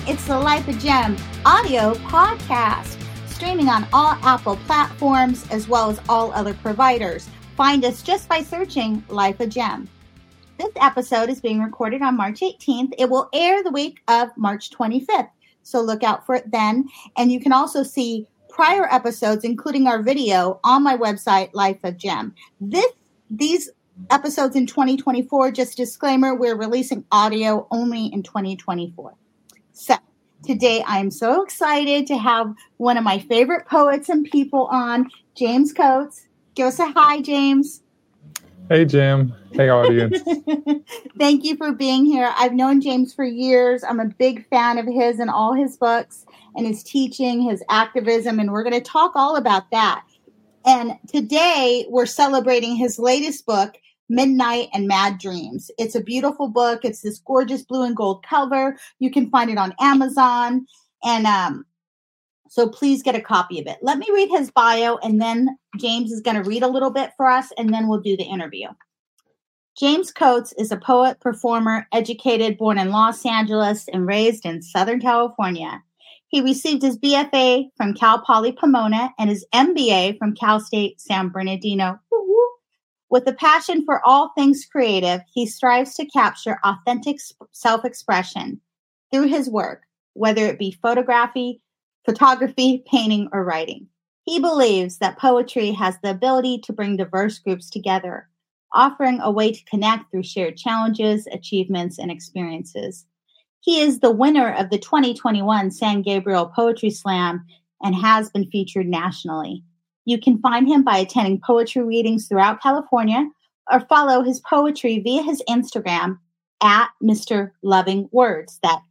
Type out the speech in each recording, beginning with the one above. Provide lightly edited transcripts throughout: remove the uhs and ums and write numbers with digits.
It's the Life of Gem audio podcast, streaming on all Apple platforms as well as all other providers. Find us just by searching Life of Gem. This episode is being recorded on March 18th. It will air the week of March 25th, so look out for it then. And you can also see prior episodes, including our video, on my website, Life of Gem. These episodes in 2024, just disclaimer, we're releasing audio only in 2024. So today I'm so excited to have one of my favorite poets and people on, James Coates. Give us a hi, James. Hey, Jim. Hey, audience. Thank you for being here. I've known James for years. I'm a big fan of his and all his books and his teaching, his activism, and we're going to talk all about that. And today we're celebrating his latest book, Midnight and Mad Dreams. It's a beautiful book. It's this gorgeous blue and gold cover. You can find it on Amazon. And so please get a copy of it. Let me read his bio, and then James is going to read a little bit for us, and then we'll do the interview. James Coates is a poet, performer, educated, born in Los Angeles and raised in Southern California. He received his BFA from Cal Poly Pomona and his MBA from Cal State San Bernardino. With a passion for all things creative, he strives to capture authentic self-expression through his work, whether it be photography, painting, or writing. He believes that poetry has the ability to bring diverse groups together, offering a way to connect through shared challenges, achievements, and experiences. He is the winner of the 2021 San Gabriel Poetry Slam and has been featured nationally. You can find him by attending poetry readings throughout California or follow his poetry via his Instagram at Mr. Loving Words. That's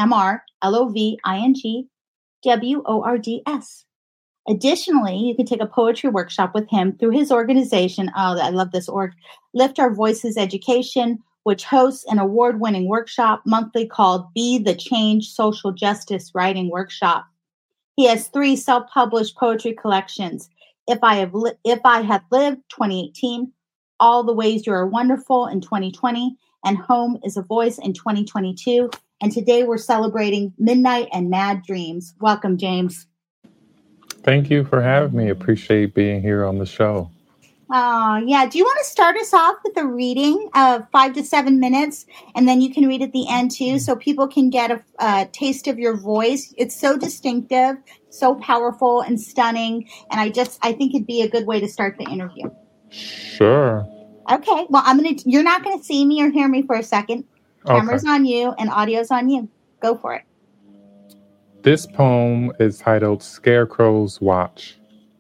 MrLovingWords. Additionally, you can take a poetry workshop with him through his organization. Oh, I love this org. Lift Our Voices Education, which hosts an award-winning workshop monthly called Be the Change Social Justice Writing Workshop. He has 3 self-published poetry collections. If I Have Lived 2018, All the Ways You Are Wonderful in 2020, and Home is a Voice in 2022. And today we're celebrating Midnight and Mad Dreams. Welcome, James. Thank you for having me. Appreciate being here on the show. Yeah. Do you want to start us off with a reading of 5 to 7 minutes? And then you can read at the end too, so people can get a taste of your voice. It's so distinctive, so powerful and stunning. And I think it'd be a good way to start the interview. Sure. Okay. Well, you're not going to see me or hear me for a second. Camera's on you and audio's on you. Go for it. This poem is titled Scarecrow's Watch.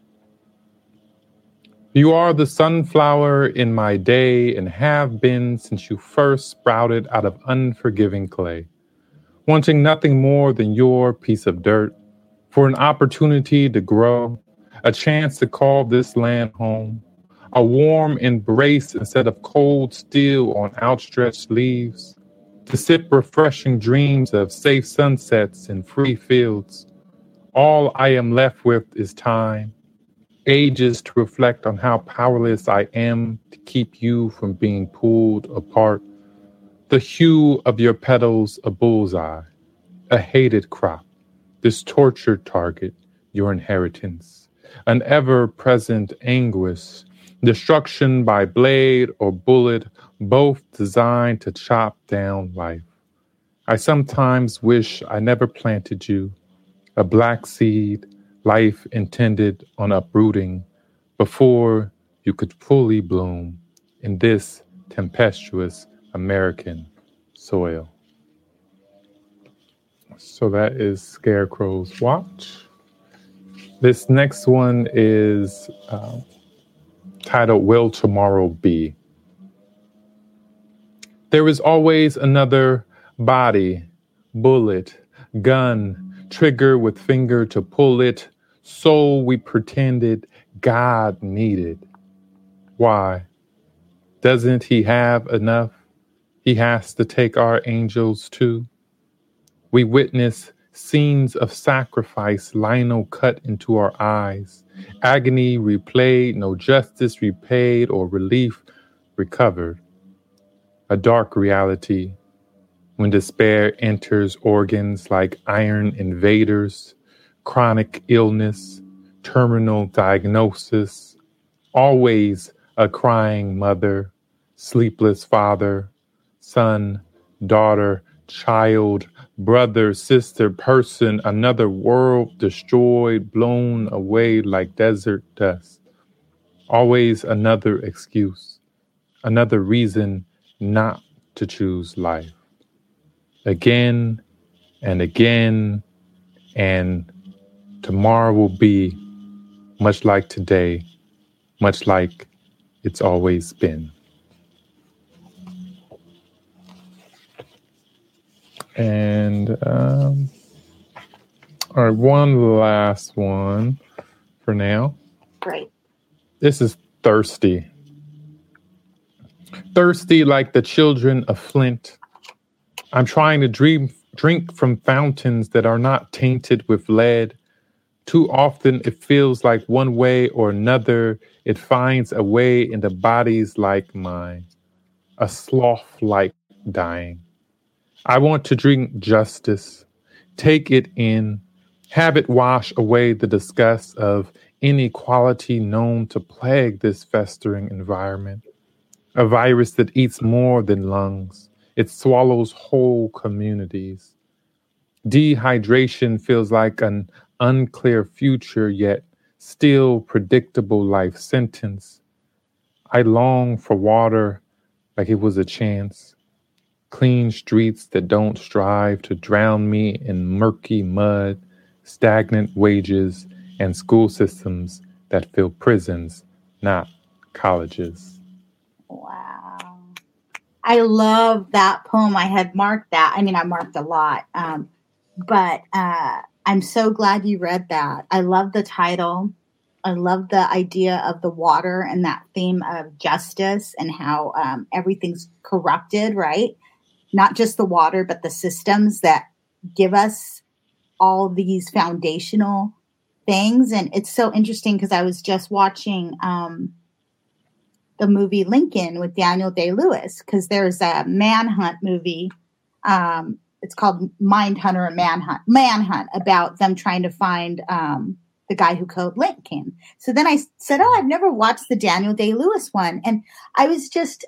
You are the sunflower in my day and have been since you first sprouted out of unforgiving clay, wanting nothing more than your piece of dirt for an opportunity to grow, a chance to call this land home, a warm embrace instead of cold steel on outstretched leaves, to sip refreshing dreams of safe sunsets and free fields. All I am left with is time, ages to reflect on how powerless I am to keep you from being pulled apart. The hue of your petals a bullseye, a hated crop, this tortured target, your inheritance, an ever-present anguish, destruction by blade or bullet, both designed to chop down life. I sometimes wish I never planted you, a black seed, life intended on uprooting before you could fully bloom in this tempestuous American soil. So that is Scarecrow's Watch. This next one is titled Will Tomorrow Be? There is always another body, bullet, gun, trigger with finger to pull it, soul we pretended God needed. Why? Doesn't he have enough? He has to take our angels too. We witness scenes of sacrifice, lino cut into our eyes, agony replayed, no justice repaid or relief recovered. A dark reality, when despair enters organs like iron invaders, chronic illness, terminal diagnosis, always a crying mother, sleepless father, son, daughter, child, brother, sister, person, another world destroyed, blown away like desert dust. Always another excuse, another reason not to choose life. Again and again, and tomorrow will be much like today, much like it's always been. And all right, one last one for now. Great. This is thirsty. Thirsty like the children of Flint. I'm trying to drink from fountains that are not tainted with lead. Too often it feels like one way or another it finds a way into bodies like mine. A sloth-like dying. I want to drink justice, take it in, have it wash away the disgust of inequality known to plague this festering environment. A virus that eats more than lungs. It swallows whole communities. Dehydration feels like an unclear future, yet still predictable life sentence. I long for water like it was a chance. Clean streets that don't strive to drown me in murky mud, stagnant wages, and school systems that fill prisons, not colleges. Wow. I love that poem. I had marked that. I mean, I marked a lot, but I'm so glad you read that. I love the title. I love the idea of the water and that theme of justice and how everything's corrupted, right? Not just the water, but the systems that give us all these foundational things. And it's so interesting because I was just watching the movie Lincoln with Daniel Day-Lewis, because there's a manhunt movie. It's called Mindhunter and Manhunt, about them trying to find the guy who killed Lincoln. So then I said, I've never watched the Daniel Day-Lewis one. And I was just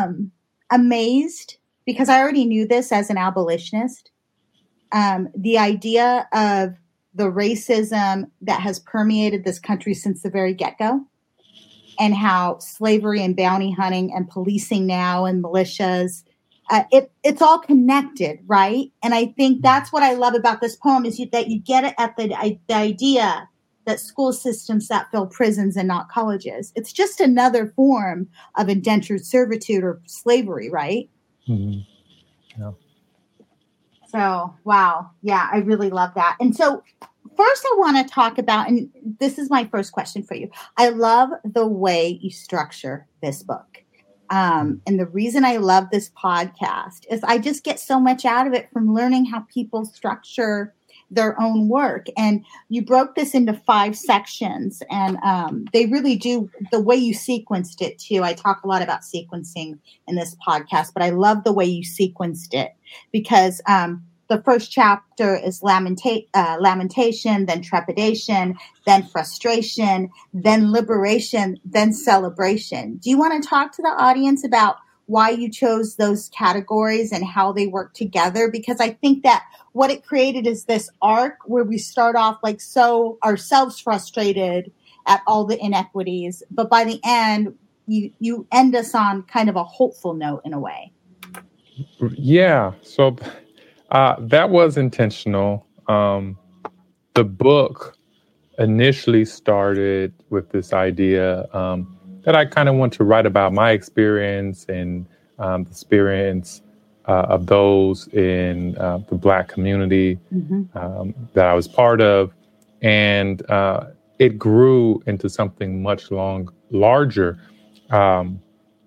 amazed, because I already knew this as an abolitionist. The idea of the racism that has permeated this country since the very get-go, and how slavery and bounty hunting and policing now and militias, it's all connected, right? And I think that's what I love about this poem, is that you get it at the idea that school systems that fill prisons and not colleges. It's just another form of indentured servitude or slavery, right? Mm-hmm. Yeah. So, wow. Yeah, I really love that. And so first I want to talk about, and this is my first question for you. I love the way you structure this book. And the reason I love this podcast is I just get so much out of it from learning how people structure their own work. And you broke this into 5 sections, and they really do, the way you sequenced it too. I talk a lot about sequencing in this podcast, but I love the way you sequenced it, because the first chapter is lamentation, then trepidation, then frustration, then liberation, then celebration. Do you want to talk to the audience about why you chose those categories and how they work together? Because I think that what it created is this arc where we start off like so ourselves frustrated at all the inequities, but by the end, you end us on kind of a hopeful note in a way. Yeah. So that was intentional. The book initially started with this idea that I kind of want to write about my experience and the experience of those in the Black community that I was part of. And it grew into something much larger. And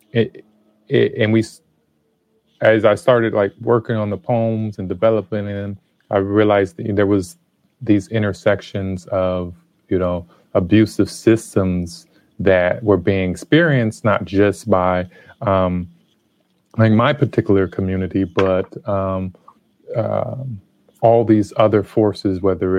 as I started like working on the poems and developing them, I realized that there was these intersections of, abusive systems that were being experienced, not just by like my particular community, but all these other forces, whether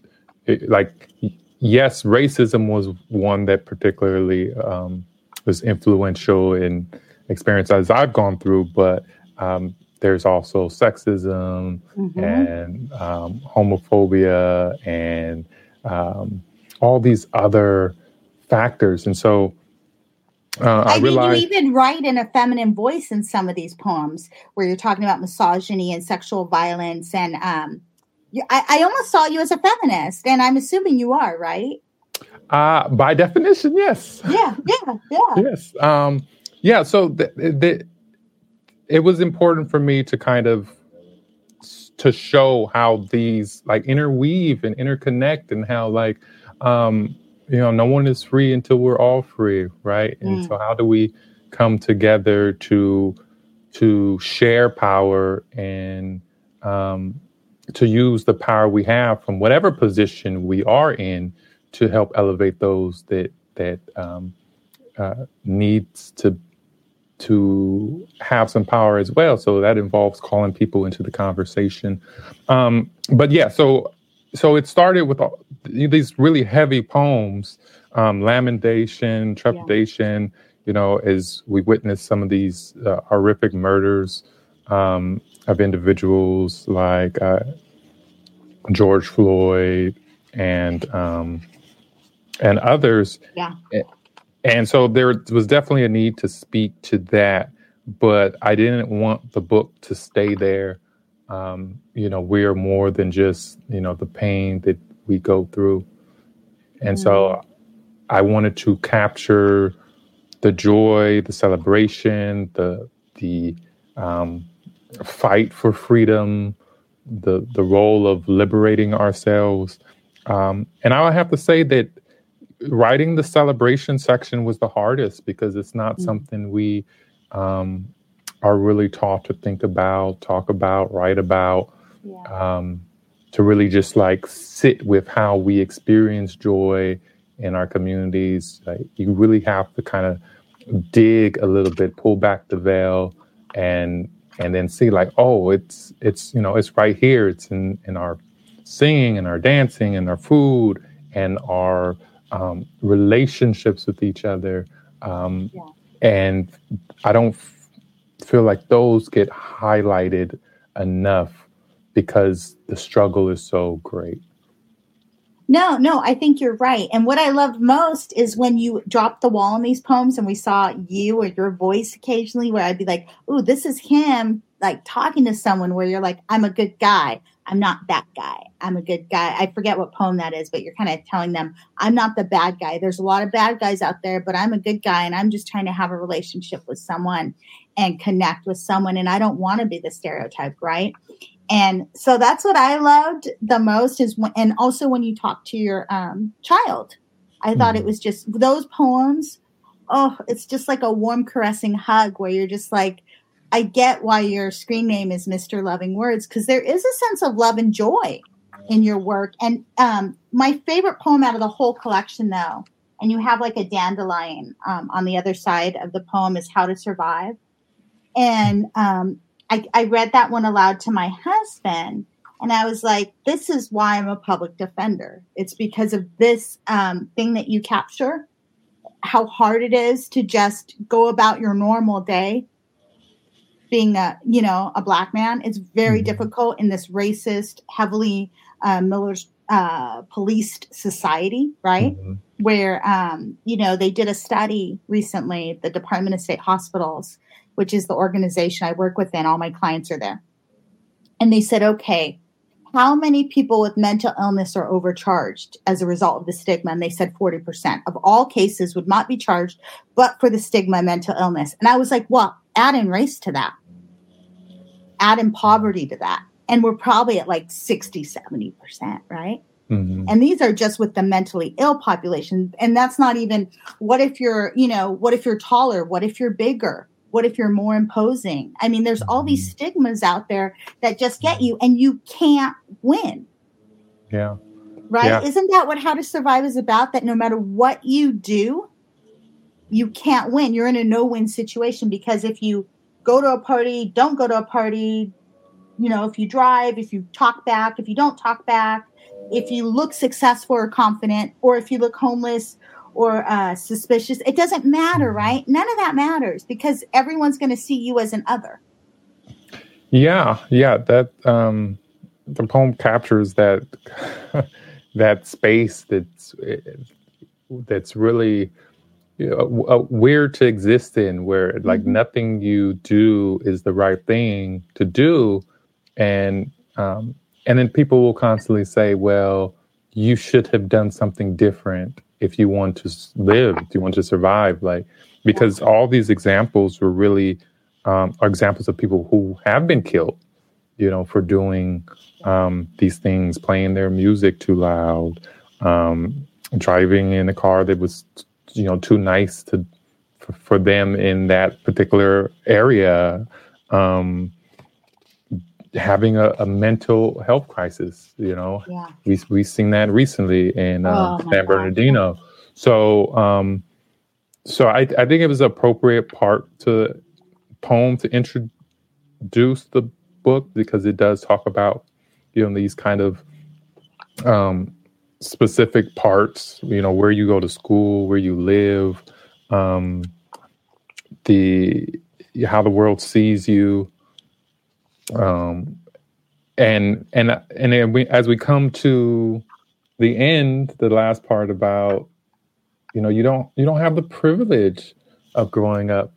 yes, racism was one that particularly was influential in experiences I've gone through, but there's also sexism and homophobia and all these other factors. And so I realized, you even write in a feminine voice in some of these poems where you're talking about misogyny and sexual violence. And I almost saw you as a feminist, and I'm assuming you are, right? By definition, yes. Yeah. Yes. So it was important for me to kind of to show how these like interweave and interconnect, and how no one is free until we're all free, right? And so how do we come together to share power and to use the power we have from whatever position we are in to help elevate those that needs to have some power as well. So that involves calling people into the conversation. But yeah, so it started with these really heavy poems, lamentation, trepidation, as we witnessed some of these horrific murders of individuals like George Floyd and others. Yeah. And so there was definitely a need to speak to that, but I didn't want the book to stay there. We're more than just, the pain that we go through. And so I wanted to capture the joy, the celebration, the fight for freedom, the role of liberating ourselves. And I would have to say that writing the celebration section was the hardest, because it's not something we are really taught to think about, talk about, write about, to really just sit with how we experience joy in our communities. You really have to kind of dig a little bit, pull back the veil, and then see it's right here. It's in our singing and our dancing and our food and our relationships with each other. And I don't feel like those get highlighted enough because the struggle is so great. No, I think you're right. And what I loved most is when you dropped the wall in these poems and we saw you or your voice occasionally, where I'd be like, ooh, this is him talking to someone, where you're like, I'm a good guy. I'm not that guy. I'm a good guy. I forget what poem that is, but you're kind of telling them, I'm not the bad guy. There's a lot of bad guys out there, but I'm a good guy, and I'm just trying to have a relationship with someone and connect with someone. And I don't want to be the stereotype, right? And so that's what I loved the most and also when you talk to your child, I thought it was just those poems. Oh, it's just like a warm, caressing hug where you're just like, I get why your screen name is Mr. Loving Words, because there is a sense of love and joy in your work. And my favorite poem out of the whole collection, though, and you have a dandelion on the other side of the poem, is How to Survive. And I read that one aloud to my husband, and I was like, this is why I'm a public defender. It's because of this thing that you capture, how hard it is to just go about your normal day being a Black man. It's very difficult in this racist, heavily policed society, right? Where, they did a study recently, the Department of State Hospitals, which is the organization I work with, and all my clients are there. And they said, okay, how many people with mental illness are overcharged as a result of the stigma? And they said 40% of all cases would not be charged, but for the stigma of mental illness. And I was like, well, add in race to that, add in poverty to that. And we're probably at 60, 70%, right? And these are just with the mentally ill population. And that's not even, what if you're taller? What if you're bigger? What if you're more imposing? I mean, there's all these stigmas out there that just get you, and you can't win. Yeah. Right? Yeah. Isn't that what How to Survive is about? That no matter what you do, you can't win. You're in a no-win situation, because if you go to a party, don't go to a party, if you drive, if you talk back, if you don't talk back, if you look successful or confident, or if you look homeless or suspicious, it doesn't matter, right? None of that matters because everyone's going to see you as an other. Yeah. That the poem captures that that space that's really weird to exist in, where like nothing you do is the right thing to do, and then people will constantly say, "Well, you should have done something different if you want to live, if you want to survive." Like, because all these examples were really are examples of people who have been killed, for doing these things, playing their music too loud, driving in a car that was, too nice for them in that particular area, having a mental health crisis. We've seen that recently in San Bernardino. So I think it was an appropriate poem to introduce the book, because it does talk about these kind of specific parts, where you go to school, where you live, how the world sees you, and as we come to the end, the last part about you don't have the privilege of growing up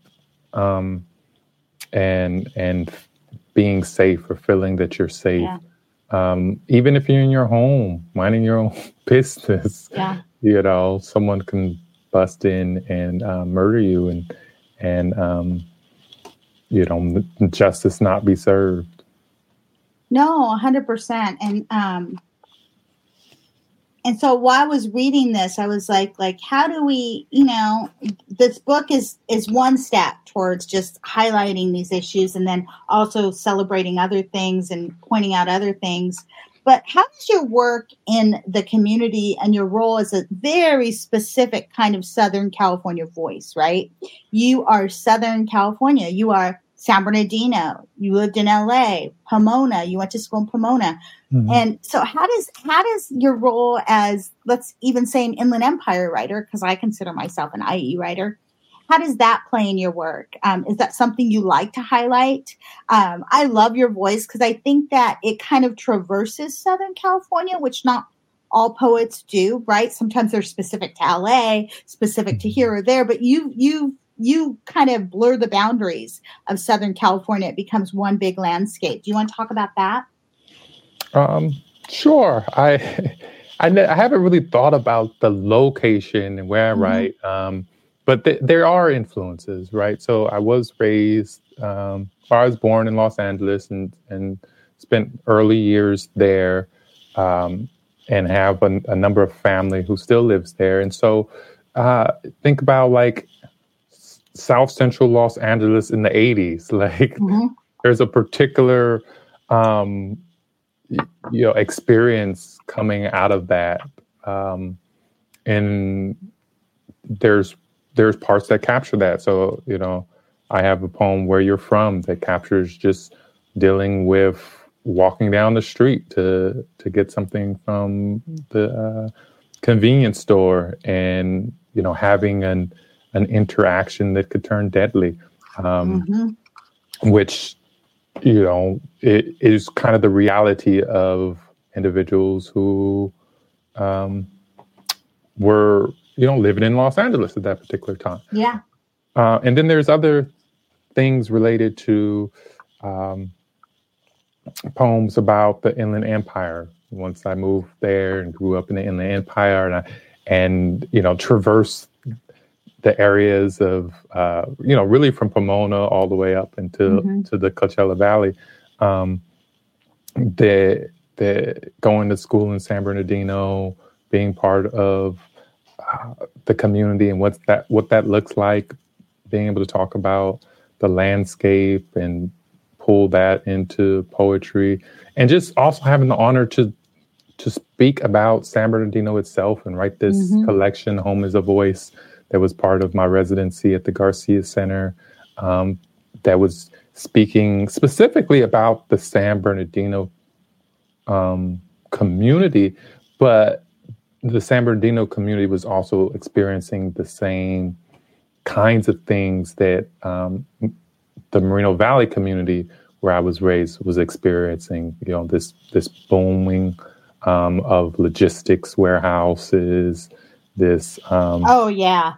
and being safe, or feeling that you're safe. Even if you're in your home, minding your own business, someone can bust in and murder you, and justice not be served. No, 100%. And so while I was reading this, I was like, how do we, this book is one step towards just highlighting these issues and then also celebrating other things and pointing out other things. But how does your work in the community and your role as a very specific kind of Southern California voice, right? You are Southern California. You are San Bernardino. You lived in LA, Pomona. You went to school in Pomona. Mm-hmm. And so how does your role as, let's even say, an Inland Empire writer, because I consider myself an IE writer, how does that play in your work? Is that something you like to highlight? I love your voice because I think that it kind of traverses Southern California, which not all poets do, right? Sometimes they're specific to LA, specific to here or there, but you kind of blur the boundaries of Southern California. It becomes one big landscape. Do you want to talk about that? Sure. I haven't really thought about the location and where I write, but there are influences, right? So I was raised, I was born in Los Angeles and spent early years there, and have a number of family who still lives there. And so think about like South Central Los Angeles in the 80s. Like there's a particular experience coming out of that, and there's parts that capture that. So I have a poem, Where You're From, that captures just dealing with walking down the street to get something from the convenience store, and having an interaction that could turn deadly, which it is kind of the reality of individuals who were living in Los Angeles at that particular time. Yeah. And then there's other things related to poems about the Inland Empire. Once I moved there and grew up in the Inland Empire, and traversed the areas of, really from Pomona all the way up into to the Coachella Valley. The going to school in San Bernardino, being part of the community and what that looks like, being able to talk about the landscape and pull that into poetry, and just also having the honor to speak about San Bernardino itself and write this collection, Home is a Voice, that was part of my residency at the Garcia Center. that was speaking specifically about the San Bernardino community, but the San Bernardino community was also experiencing the same kinds of things that the Moreno Valley community, where I was raised, was experiencing. You know, this booming of logistics warehouses. This. Oh yeah,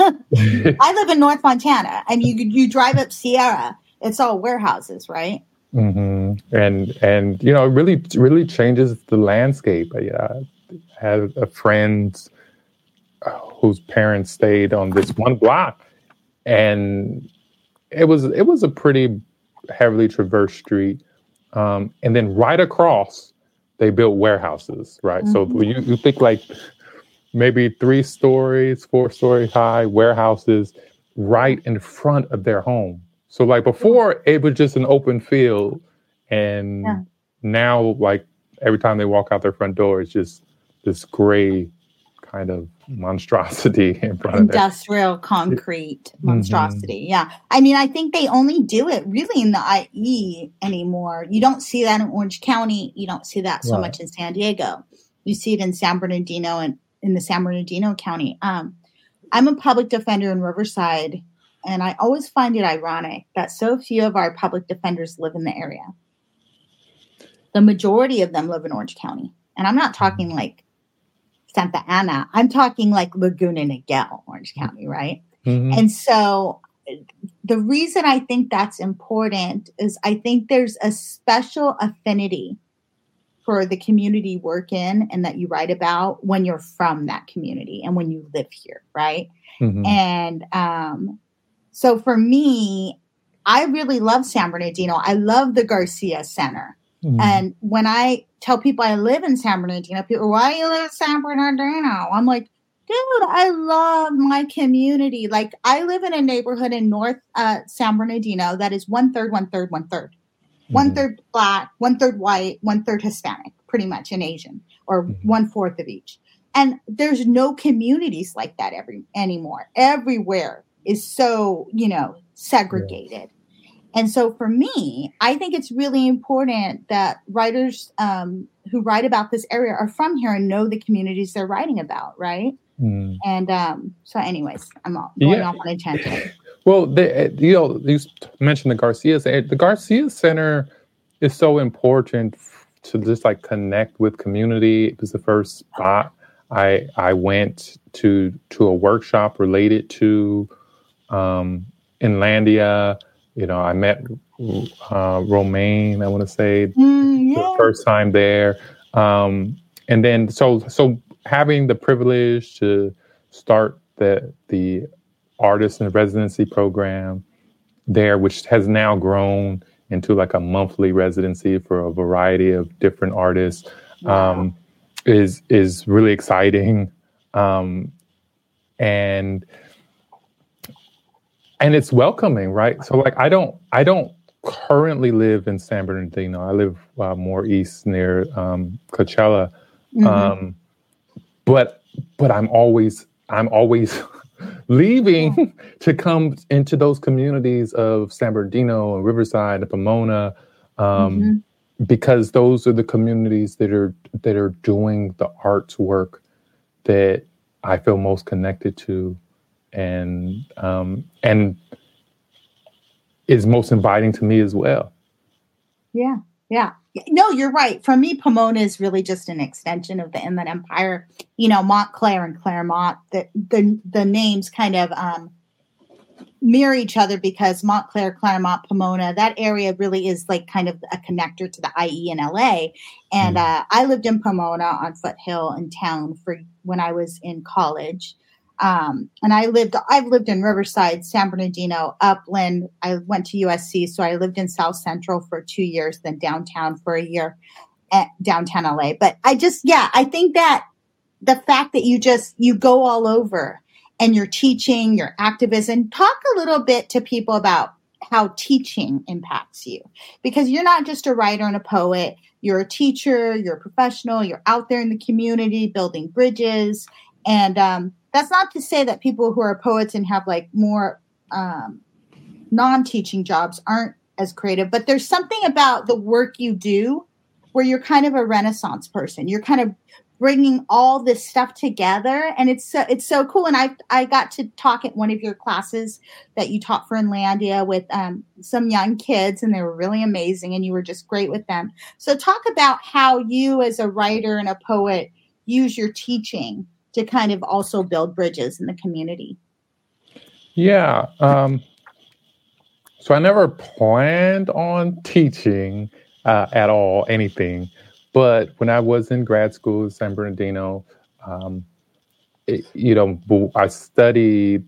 I live in North Montana, and you drive up Sierra, it's all warehouses, right? Mm-hmm. And you know, it really changes the landscape. I had a friend whose parents stayed on this one block, and it was a pretty heavily traversed street. And then right across, they built warehouses, right? Mm-hmm. So you think like maybe 3 stories, 4 stories high warehouses right in front of their home. So like before, it was just an open field, and now like every time they walk out their front door, it's just this gray kind of monstrosity in front of industrial concrete monstrosity. Mm-hmm. Yeah. I mean, I think they only do it really in the IE anymore. You don't see that in Orange County. You don't see that so much in San Diego. You see it in San Bernardino and in the San Bernardino County. I'm a public defender in Riverside, and I always find it ironic that so few of our public defenders live in the area. The majority of them live in Orange County. And I'm not talking like Santa Ana. I'm talking like Laguna Niguel, Orange County, right? Mm-hmm. And so the reason I think that's important is I think there's a special affinity for the community you work in and that you write about when you're from that community and when you live here, right? Mm-hmm. And so for me, I really love San Bernardino. I love the Garcia Center. Mm-hmm. And when I tell people I live in San Bernardino, people, why do you live in San Bernardino? I'm like, dude, I love my community. Like, I live in a neighborhood in North San Bernardino that is 1/3, 1/3, 1/3. Mm-hmm. 1/3 Black, 1/3 white, 1/3 Hispanic, pretty much, and Asian, or 1/4 of each. And there's no communities like that anymore. Everywhere is so, segregated. Yeah. And so for me, I think it's really important that writers who write about this area are from here and know the communities they're writing about, right? Mm. And so anyways, I'm going off on a tangent. Well, you mentioned the Garcia Center. The Garcia Center is so important to just like connect with community. It was the first spot I went to a workshop related to Inlandia. I met Romaine, I want to say, the first time there. And then so having the privilege to start the artist in residency program there, which has now grown into like a monthly residency for a variety of different artists, is really exciting. And it's welcoming, right? So like I don't currently live in San Bernardino. I live more east near Coachella. Mm-hmm. But I'm always leaving to come into those communities of San Bernardino and Riverside and Pomona, because those are the communities that are doing the arts work that I feel most connected to, and is most inviting to me as well. Yeah. No, you're right. For me, Pomona is really just an extension of the Inland Empire. Montclair and Claremont, the names kind of mirror each other because Montclair, Claremont, Pomona, that area really is like kind of a connector to the IE in LA. And I lived in Pomona on Foothill in town for when I was in college. And I've lived in Riverside, San Bernardino, Upland. I went to USC, so I lived in South Central for 2 years, then downtown for a year at downtown LA. But I think that the fact that you go all over and you're teaching, your activism, talk a little bit to people about how teaching impacts you, because you're not just a writer and a poet. You're a teacher, you're a professional, you're out there in the community building bridges. And, that's not to say that people who are poets and have like more non-teaching jobs aren't as creative, but there's something about the work you do where you're kind of a Renaissance person. You're kind of bringing all this stuff together, and it's so cool. And I got to talk at one of your classes that you taught for Inlandia with some young kids, and they were really amazing, and you were just great with them. So talk about how you as a writer and a poet use your teaching to kind of also build bridges in the community. Yeah. So I never planned on teaching at all, anything. But when I was in grad school at San Bernardino, I studied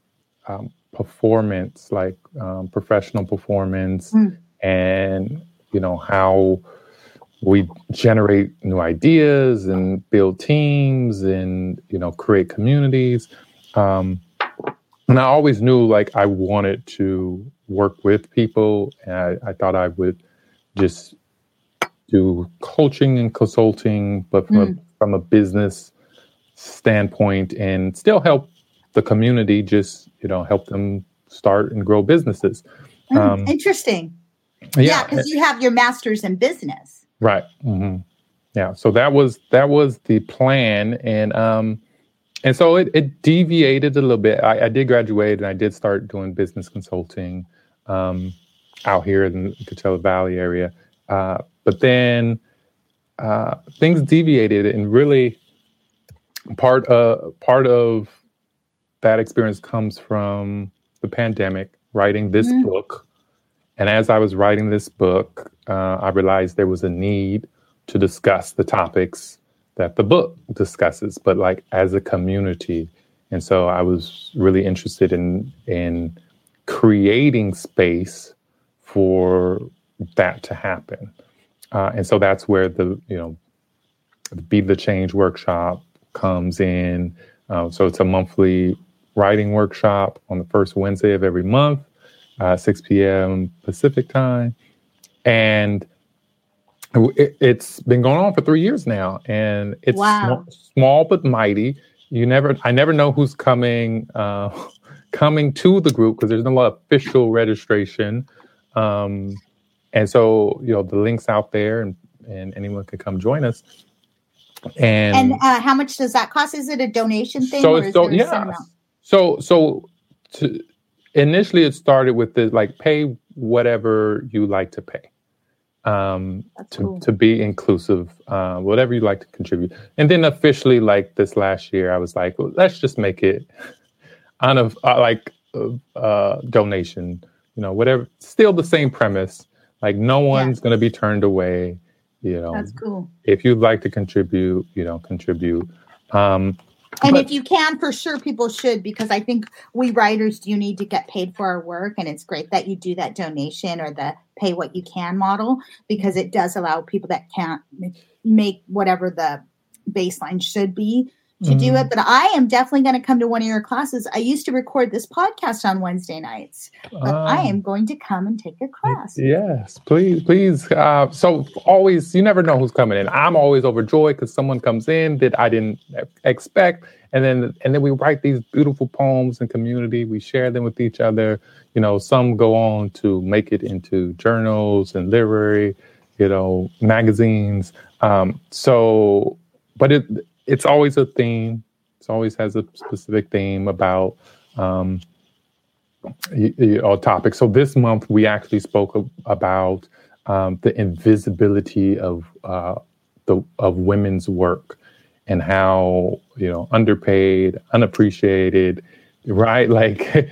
performance, like professional performance, and, how we generate new ideas and build teams and, create communities. And I always knew like I wanted to work with people, and I thought I would just do coaching and consulting, but from a business standpoint, and still help the community, just, help them start and grow businesses. Interesting. Yeah, because you have your master's in business. Right. Mm-hmm. Yeah. So that was the plan. And so it deviated a little bit. I did graduate, and I did start doing business consulting out here in the Coachella Valley area. But then things deviated, and really part of that experience comes from the pandemic, writing this book. And as I was writing this book, I realized there was a need to discuss the topics that the book discusses, but like as a community. And so I was really interested in creating space for that to happen. And so that's where the Be the Change workshop comes in. So it's a monthly writing workshop on the first Wednesday of every month, 6 p.m. Pacific time. And it's been going on for 3 years now. And it's small but mighty. I never know who's coming to the group, because there's no official registration. And so, the link's out there, and anyone can come join us. And how much does that cost? Is it a donation thing? Initially it started with the pay whatever you like to pay, to be inclusive, whatever you like to contribute. And then officially, like this last year, I was like, well, let's just make it donation, whatever. Still the same premise. Like no one's going to be turned away. That's cool. If you'd like to contribute, contribute. And if you can, for sure, people should, because I think we writers do need to get paid for our work. And it's great that you do that donation or the pay what you can model, because it does allow people that can't make whatever the baseline should be to do it. But I am definitely going to come to one of your classes. I used to record this podcast on Wednesday nights, but I am going to come and take a class. Yes, please. So always, you never know who's coming in. I'm always overjoyed because someone comes in that I didn't expect. And then we write these beautiful poems in community. We share them with each other. Some go on to make it into journals and literary, magazines. But it's always a theme. It always has a specific theme about a topic. So this month we actually spoke about the invisibility of women's work, and how underpaid, unappreciated, right? Like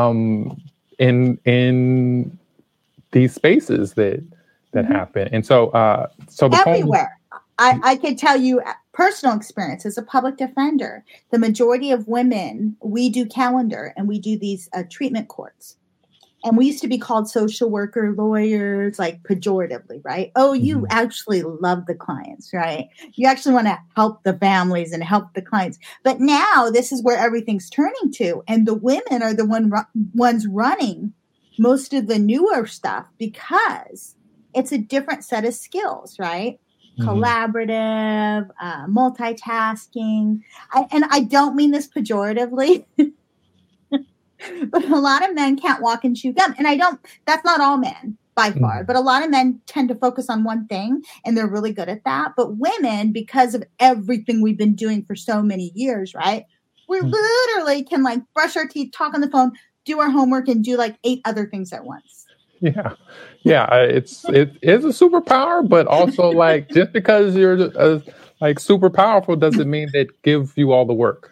in these spaces that happen. And so the everywhere. I can tell you personal experience as a public defender. The majority of women, we do calendar and we do these treatment courts. And we used to be called social worker lawyers, like pejoratively, right? Oh, you actually love the clients, right? You actually want to help the families and help the clients. But now this is where everything's turning to. And the women are the ones running most of the newer stuff, because it's a different set of skills, right? Collaborative, multitasking. And I don't mean this pejoratively. But a lot of men can't walk and chew gum. And that's not all men by far, but a lot of men tend to focus on one thing and they're really good at that. But women, because of everything we've been doing for so many years, right? We literally can like brush our teeth, talk on the phone, do our homework, and do like 8 other things at once. Yeah. It is a superpower, but also like just because you're like super powerful doesn't mean that give you all the work.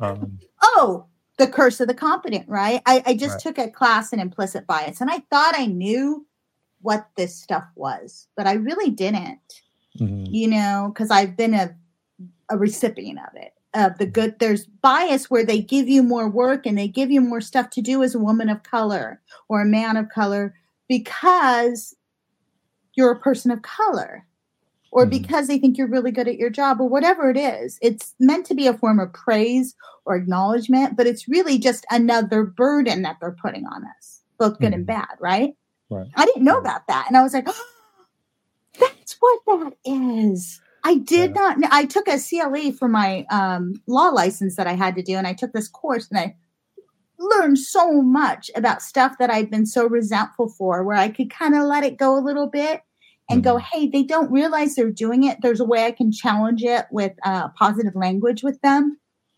The curse of the competent, right? I just took a class in implicit bias, and I thought I knew what this stuff was, but I really didn't, because I've been a recipient of it. There's bias where they give you more work and they give you more stuff to do as a woman of color or a man of color because you're a person of color, or because they think you're really good at your job, or whatever it is. It's meant to be a form of praise or acknowledgement, but it's really just another burden that they're putting on us, both good and bad, right? I didn't know about that. And I was like, oh, that's what that is. I did not know. I took a CLE for my law license that I had to do, and I took this course, and I learned so much about stuff that I'd been so resentful for, where I could kind of let it go a little bit and go, hey, they don't realize they're doing it. There's a way I can challenge it with positive language with them,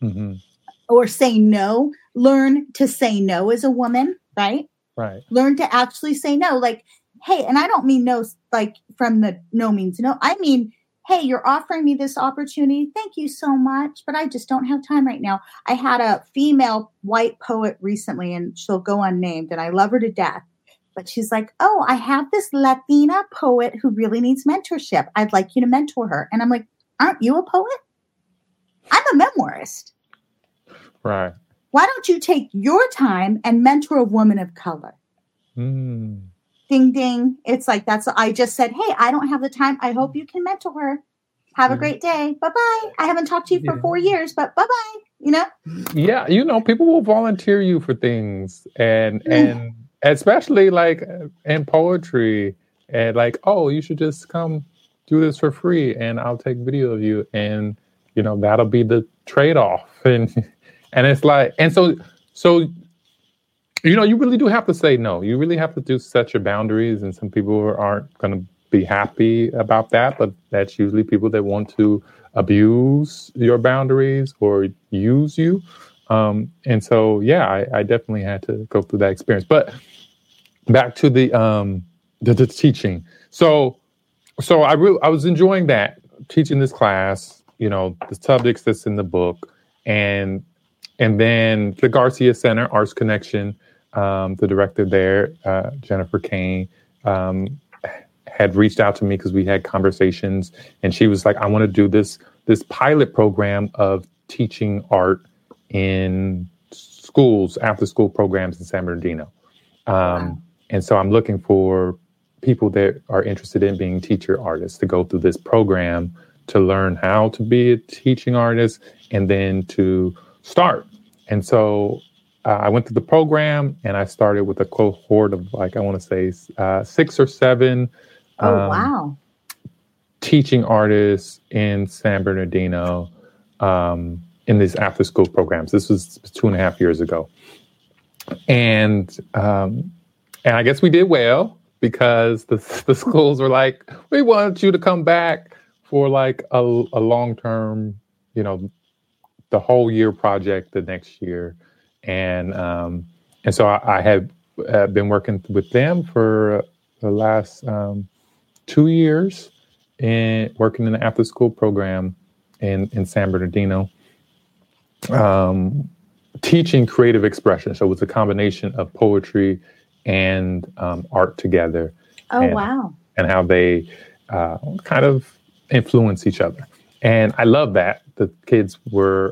or say no. Learn to say no as a woman, right? Right. Learn to actually say no. Like, hey, and I don't mean no like from the no means no. I mean, hey, you're offering me this opportunity. Thank you so much, but I just don't have time right now. I had a female white poet recently, and she'll go unnamed, and I love her to death. But she's like, oh, I have this Latina poet who really needs mentorship. I'd like you to mentor her. And I'm like, aren't you a poet? I'm a memoirist. Right. Why don't you take your time and mentor a woman of color? Ding, ding. It's like, I just said, hey, I don't have the time. I hope you can mentor her. Have a great day. Bye-bye. I haven't talked to you for 4 years, but bye-bye. Yeah. People will volunteer you for things, and especially like in poetry, and like, oh, you should just come do this for free and I'll take video of you. And, that'll be the trade-off. And it's like, and so, you really do have to say no. You really have to set your boundaries, and some people aren't going to be happy about that, but that's usually people that want to abuse your boundaries or use you. And so, I definitely had to go through that experience. But back to the teaching. So I was enjoying that, teaching this class, the subjects that's in the book, and then the Garcia Center, Arts Connection, the director there, Jennifer Kane, had reached out to me because we had conversations, and she was like, I want to do this pilot program of teaching art in schools, after school programs in San Bernardino. Wow. And so I'm looking for people that are interested in being teacher artists to go through this program to learn how to be a teaching artist and then to start. And so I went through the program, and I started with a cohort of, like, I want to say 6 or 7 teaching artists in San Bernardino in these after school programs. This was 2.5 years ago. And I guess we did well, because the schools were like, we want you to come back for like a long-term, the whole year project the next year. And so I have been working with them for the last 2 years, and working in the after school program in San Bernardino, teaching creative expression. So it's a combination of poetry and art together. And how they kind of influence each other. And I love that. The kids were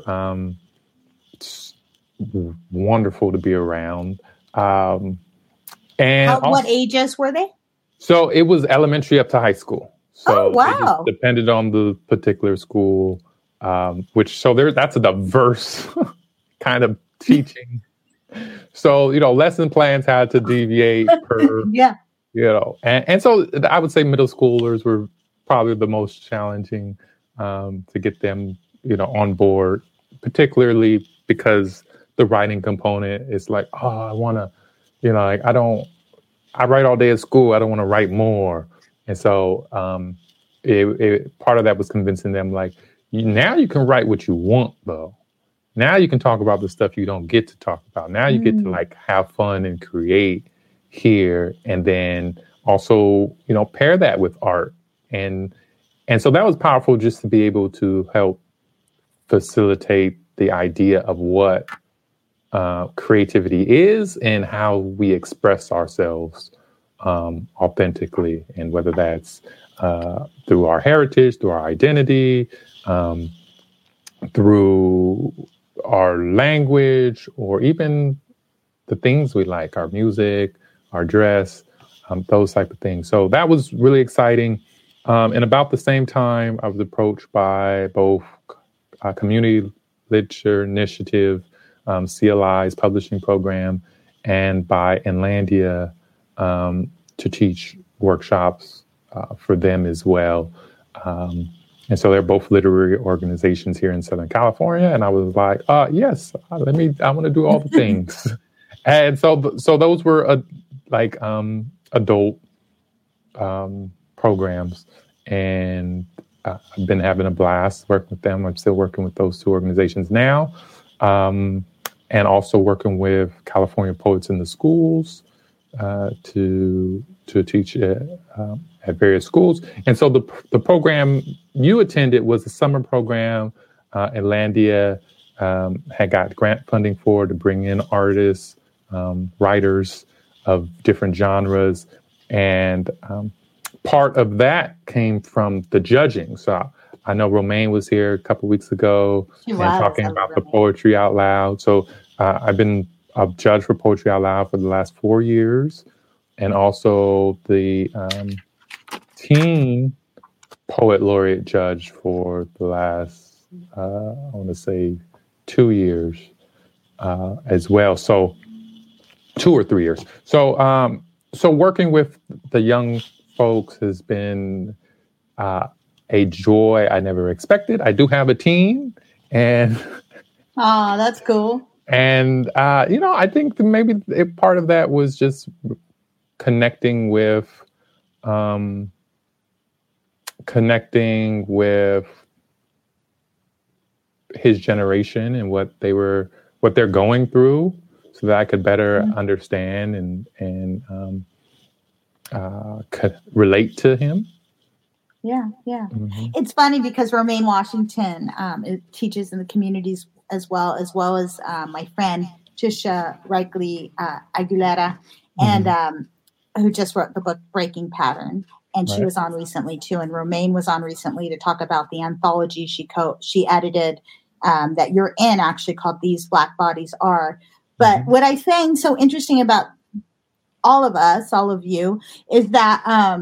wonderful to be around. And what ages were they? So it was elementary up to high school. So it just depended on the particular school, that's a diverse kind of teaching. So, lesson plans had to deviate per, and so I would say middle schoolers were probably the most challenging to get them, on board, particularly because the writing component. It's like, oh, I want to, like I write all day at school. I don't want to write more. And so part of that was convincing them, like, now you can write what you want, though. Now you can talk about the stuff you don't get to talk about. Now you get to like have fun and create here, and then also, pair that with art. And so that was powerful, just to be able to help facilitate the idea of what creativity is and how we express ourselves authentically, and whether that's through our heritage, through our identity, through our language, or even the things we like, our music, our dress, those type of things. So that was really exciting. And about the same time, I was approached by both Community Literature Initiative, CLI's publishing program, and by Inlandia to teach workshops for them as well. And so they're both literary organizations here in Southern California. And I was like, yes, I want to do all the things. And so those were adult programs. And I've been having a blast working with them. I'm still working with those two organizations now. And also working with California Poets in the Schools to teach at various schools. And so the program you attended was a summer program. Inlandia had got grant funding for, to bring in artists, writers of different genres. And part of that came from the judging. So I know Romaine was here a couple weeks ago talking about the Poetry Out Loud. So I've been a judge for Poetry Out Loud for the last 4 years, and also the teen poet laureate judge for the last, I want to say 2 years as well. So 2 or 3 years. So working with the young folks has been a joy I never expected. I do have a team, and that's cool. And I think that maybe part of that was just connecting with his generation and what they're going through, so that I could better understand and could relate to him. Yeah. Mm-hmm. It's funny because Romaine Washington teaches in the communities as well as my friend Trisha Reichley Aguilera, and who just wrote the book Breaking Pattern. And she was on recently too. And Romaine was on recently to talk about the anthology she edited that you're in, actually, called These Black Bodies Are. But what I find so interesting about all of us, all of you, is that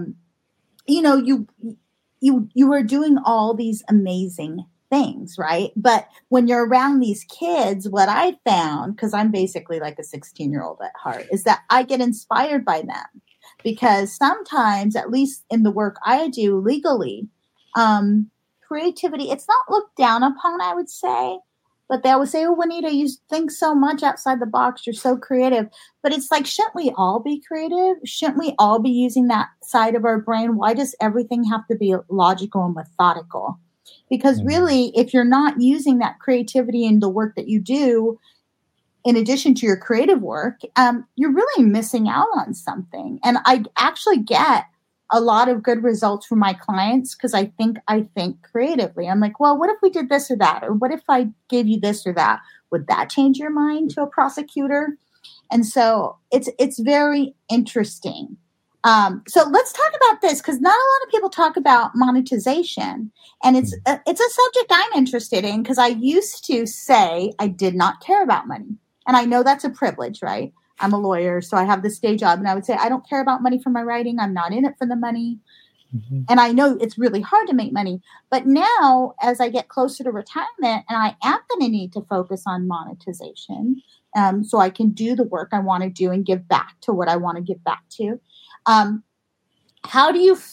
you were doing all these amazing things, right? But when you're around these kids, what I found, because I'm basically like a 16-year-old at heart, is that I get inspired by them. Because sometimes, at least in the work I do legally, creativity, it's not looked down upon, I would say. But they always say, oh, Juanita, you think so much outside the box. You're so creative. But it's like, shouldn't we all be creative? Shouldn't we all be using that side of our brain? Why does everything have to be logical and methodical? Because really, if you're not using that creativity in the work that you do, in addition to your creative work, you're really missing out on something. And I actually get a lot of good results from my clients because I think creatively. I'm like, well, what if we did this or that? Or what if I gave you this or that? Would that change your mind to a prosecutor? And so it's very interesting. So let's talk about this, because not a lot of people talk about monetization. And it's a subject I'm interested in, because I used to say I did not care about money. And I know that's a privilege, right? I'm a lawyer, so I have this day job, and I would say, I don't care about money for my writing. I'm not in it for the money. Mm-hmm. And I know it's really hard to make money. But now, as I get closer to retirement, and I am going to need to focus on monetization, so I can do the work I want to do and give back to what I want to give back to. How do you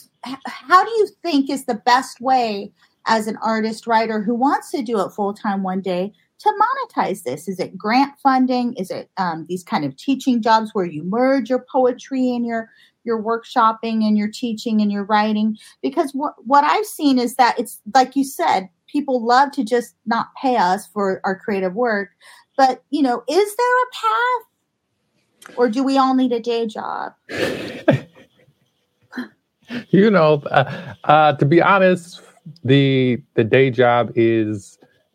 think is the best way, as an artist writer who wants to do it full time one day, to monetize this? Is it grant funding? Is it these kind of teaching jobs where you merge your poetry and your workshopping and your teaching and your writing? Because what I've seen is that it's like you said, people love to just not pay us for our creative work. But, is there a path, or do we all need a day job? To be honest, the day job is,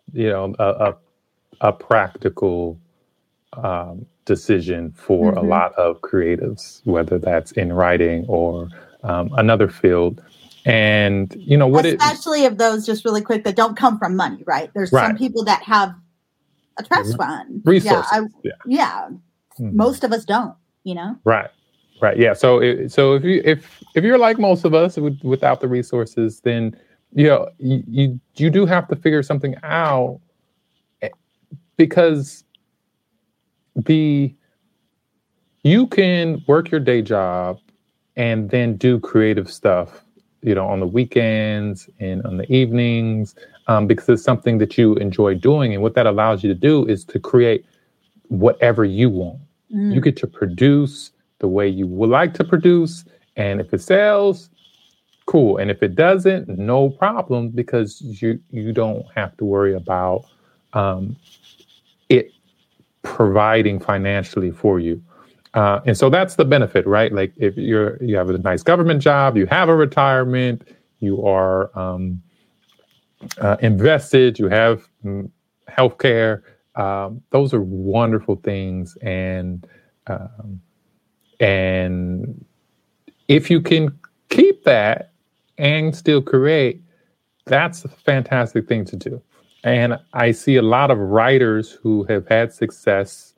a practical decision for a lot of creatives, whether that's in writing or another field. And, especially of those, just really quick, that don't come from money, right? There's some people that have a trust fund. Resources. Most of us don't, Right. Yeah. So if you're like most of us without the resources, then, you do have to figure something out, because you can work your day job and then do creative stuff, on the weekends and on the evenings, because it's something that you enjoy doing. And what that allows you to do is to create whatever you want. You get to produce the way you would like to produce. And if it sells, cool. And if it doesn't, no problem, because you don't have to worry about it providing financially for you. And so that's the benefit, right? Like if you have a nice government job, you have a retirement, you are invested, you have healthcare. Those are wonderful things. And if you can keep that and still create, that's a fantastic thing to do. And I see a lot of writers who have had success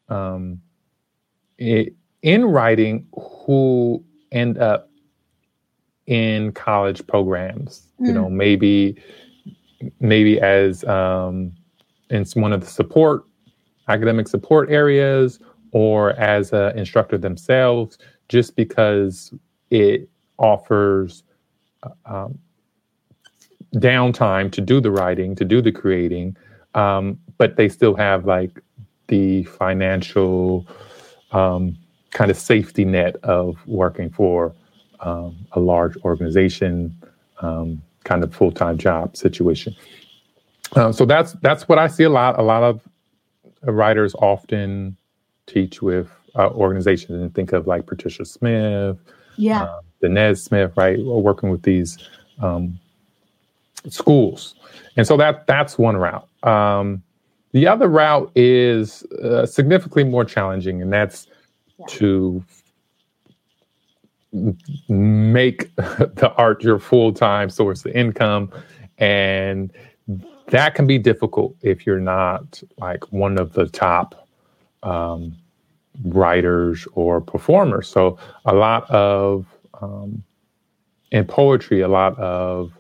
in writing who end up in college programs, maybe as in one of the academic support areas, or as an instructor themselves, just because it offers downtime to do the writing, to do the creating, but they still have like the financial kind of safety net of working for a large organization, kind of full-time job situation. So that's what I see a lot. A lot of writers often teach with organizations, and think of like Patricia Smith, Danez Smith, right? Working with these schools. And so that's one route. The other route is significantly more challenging, and that's to make the art your full-time source of income. And that can be difficult if you're not like one of the top writers or performers. So a lot of, in poetry, a lot of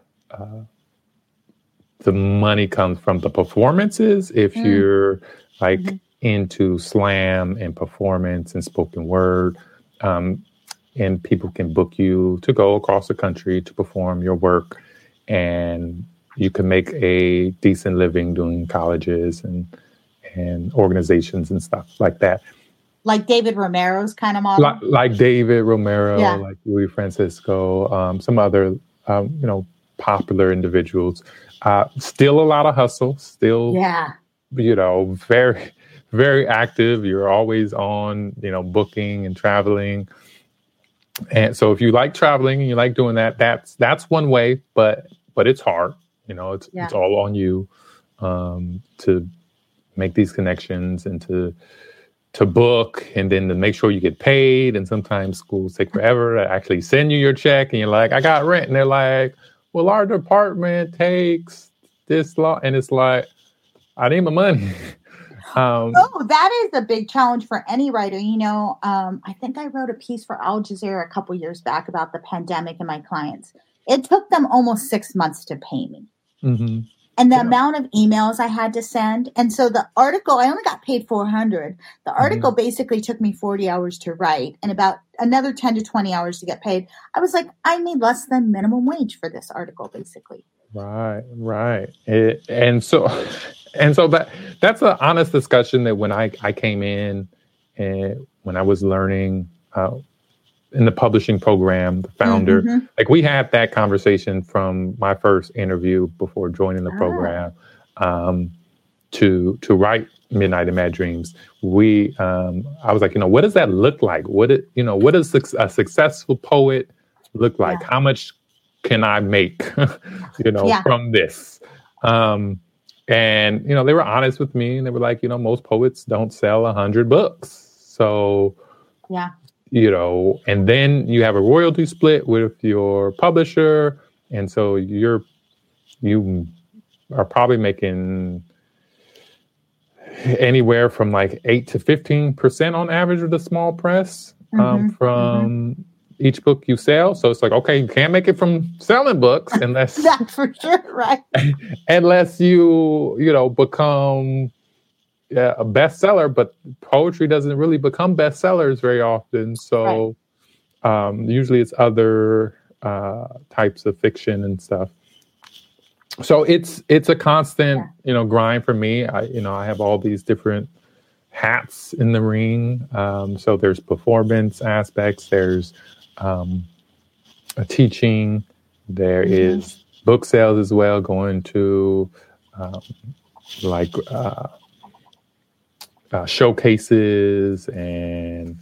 the money comes from the performances. If you're like into slam and performance and spoken word, and people can book you to go across the country to perform your work, and you can make a decent living doing colleges and organizations and stuff like that. Like David Romero's kind of model? Like David Romero, like Louis Francisco, some other, popular individuals. Still a lot of hustle, still, very, very active. You're always on, booking and traveling. And so if you like traveling and you like doing that, that's one way, but it's hard. It's all on you to make these connections and to book, and then to make sure you get paid. And sometimes schools take forever to actually send you your check, and you're like, I got rent. And they're like, well, our department takes this long. And it's like, I need my money. That is a big challenge for any writer. I think I wrote a piece for Al Jazeera a couple years back about the pandemic and my clients. It took them almost 6 months to pay me. Mm-hmm. And the amount of emails I had to send. And so the article, I only got paid $400. The article basically took me 40 hours to write and about another 10 to 20 hours to get paid. I was like, I made less than minimum wage for this article, basically. Right. And so And so that's an honest discussion that when I came in and when I was learning in the publishing program, the founder, like we had that conversation from my first interview before joining the program to write Midnight in Mad Dreams. I was like, what does that look like? What does a successful poet look like? How much can I make, from this? And, they were honest with me and they were like, most poets don't sell 100 books. So, and then you have a royalty split with your publisher. And so you are probably making anywhere from like 8 to 15% on average with a small press from each book you sell. So it's like, okay, you can't make it from selling books unless that's for sure, right? Unless you become a bestseller, but poetry doesn't really become bestsellers very often. So usually it's other types of fiction and stuff. So it's a constant, grind for me. I have all these different hats in the ring. So there's performance aspects, there's teaching, there is book sales as well, going to showcases and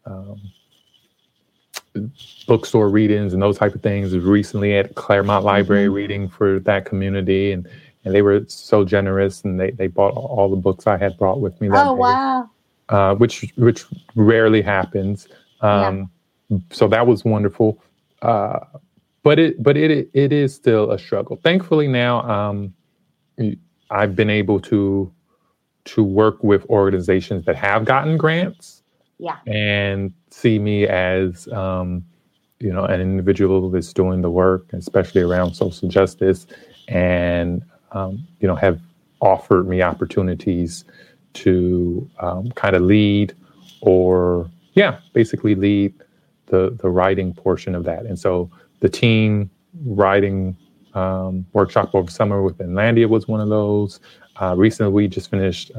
bookstore readings and those type of things. Recently at Claremont Library reading for that community, and they were so generous, and they bought all the books I had brought with me that day. Wow. Which rarely happens. So that was wonderful. But it is still a struggle. Thankfully now I've been able to work with organizations that have gotten grants and see me as an individual that's doing the work, especially around social justice, and have offered me opportunities to kind of lead or basically lead the writing portion of that. And so the team writing workshop over summer with Inlandia was one of those. Recently, we just finished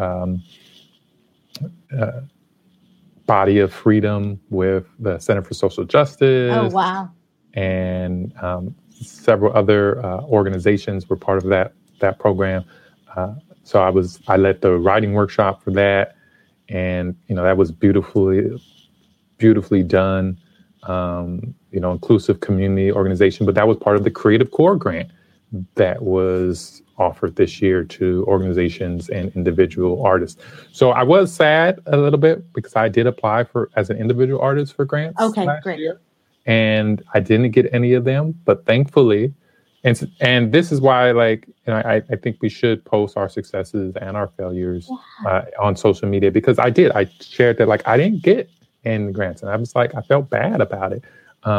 Body of Freedom with the Center for Social Justice. Oh, wow. And several other organizations were part of that program. So I led the writing workshop for that. And, that was beautifully done. Inclusive community organization, but that was part of the Creative Core grant that was offered this year to organizations and individual artists. So I was sad a little bit because I did apply as an individual artist for grants last year, and I didn't get any of them, but thankfully, and this is why, I think we should post our successes and our failures on social media, because I shared that, I didn't get any grants, and I was I felt bad about it.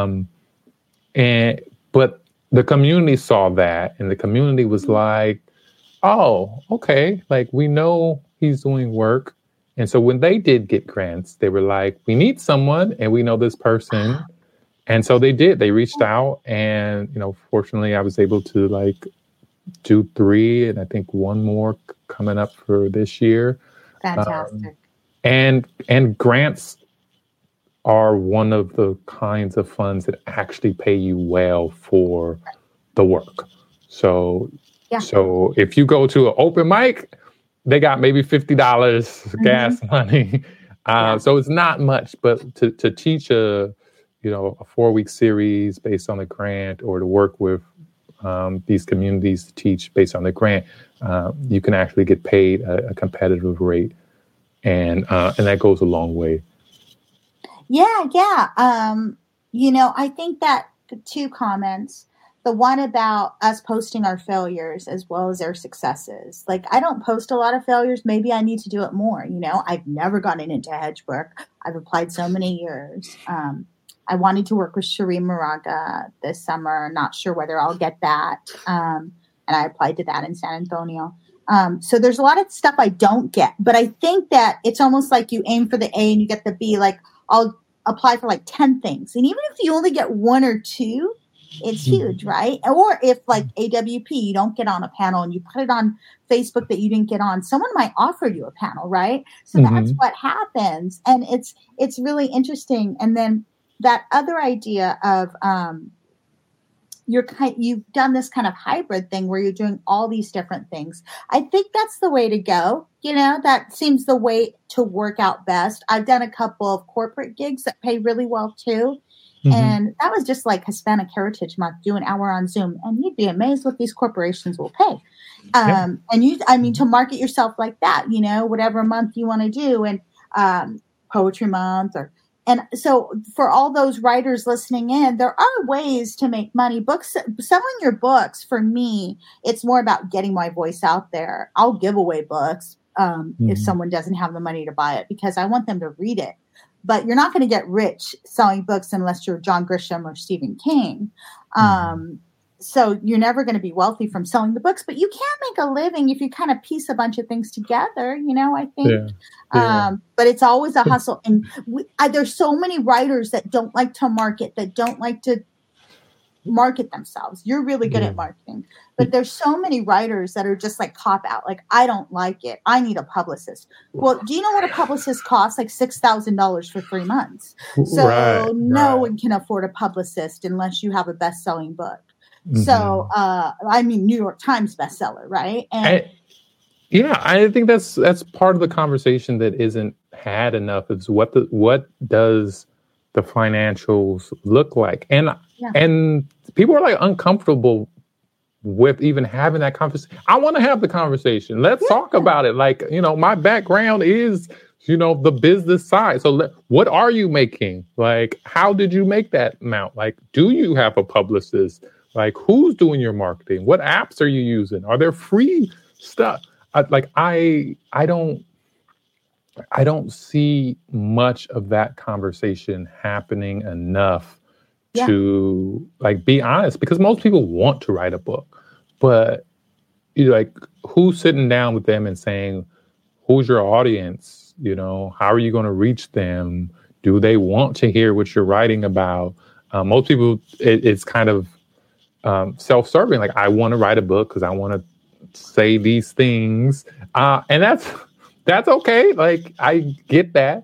But the community saw that, and the community was like, oh, okay, we know he's doing work. And so when they did get grants, they were like, we need someone, and we know this person. And so they did. They reached out, and, fortunately, I was able to do 3, and I think 1 more coming up for this year. Fantastic. And grants are one of the kinds of funds that actually pay you well for the work. So if you go to an open mic, they got maybe $50 gas money. So it's not much, but to teach a 4-week series based on the grant, or to work with these communities to teach based on the grant, you can actually get paid a competitive rate. And that goes a long way. Yeah. I think that the 2 comments, the one about us posting our failures as well as our successes. I don't post a lot of failures. Maybe I need to do it more. I've never gotten into hedge work. I've applied so many years. I wanted to work with Shireen Moraga this summer. Not sure whether I'll get that. And I applied to that in San Antonio. So there's a lot of stuff I don't get, but I think that it's almost like you aim for the A and you get the B. I'll apply for 10 things. And even if you only get 1 or 2, it's huge, right? Or if like AWP, you don't get on a panel and you put it on Facebook that you didn't get on, someone might offer you a panel, right? So that's what happens. And it's really interesting. And then that other idea of you've done this kind of hybrid thing where you're doing all these different things. I think that's the way to go. You know, that seems the way to work out best. I've done a couple of corporate gigs that pay really well too. And that was just like Hispanic Heritage Month, do an hour on Zoom, and you'd be amazed what these corporations will pay. And to market yourself like that, you know, whatever month you want to do, and Poetry Month, and so for all those writers listening in, there are ways to make money. Selling your books, for me, it's more about getting my voice out there. I'll give away books if someone doesn't have the money to buy it, because I want them to read it. But you're not going to get rich selling books unless you're John Grisham or Stephen King. So you're never going to be wealthy from selling the books, but you can make a living if you kind of piece a bunch of things together, you know, I think. But it's always a hustle. And there's so many writers that don't like to market, that don't like to market themselves. You're really good at marketing, but there's so many writers that are just like cop out. Like, I don't like it, I need a publicist. Well, do you know what a publicist costs? Like $6,000 for 3 months. So no one can afford a publicist unless you have a best-selling book. So New York Times bestseller, right? And I think that's part of the conversation that isn't had enough, is what does the financials look like? And people are like uncomfortable with even having that conversation. I want to have the conversation. Let's talk about it. Like, you know, my background is, you know, the business side. So what are you making? Like, how did you make that amount? Like, do you have a publicist? Like, who's doing your marketing? What apps are you using? Are there free stuff? I don't see much of that conversation happening enough to like be honest, because most people want to write a book, but who's sitting down with them and saying, who's your audience? You know, how are you going to reach them? Do they want to hear what you're writing about? Most people, it's kind of self-serving. Like, I want to write a book because I want to say these things, and that's okay. Like, I get that,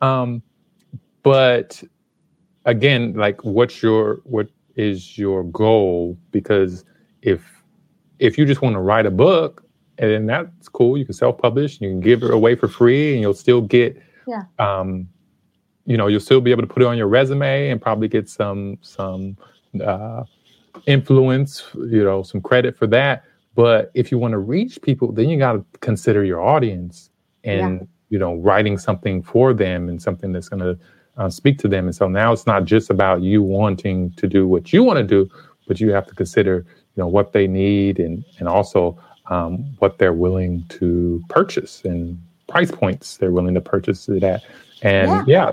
but again, like, what is your goal? Because if you just want to write a book, and then that's cool, you can self-publish, you can give it away for free, and you'll still get, you'll still be able to put it on your resume and probably get some influence, some credit for that. But if you want to reach people, then you got to consider your audience and, writing something for them and something that's going to speak to them. And so now it's not just about you wanting to do what you want to do, but you have to consider, what they need and also what they're willing to purchase and price points they're willing to purchase it at. And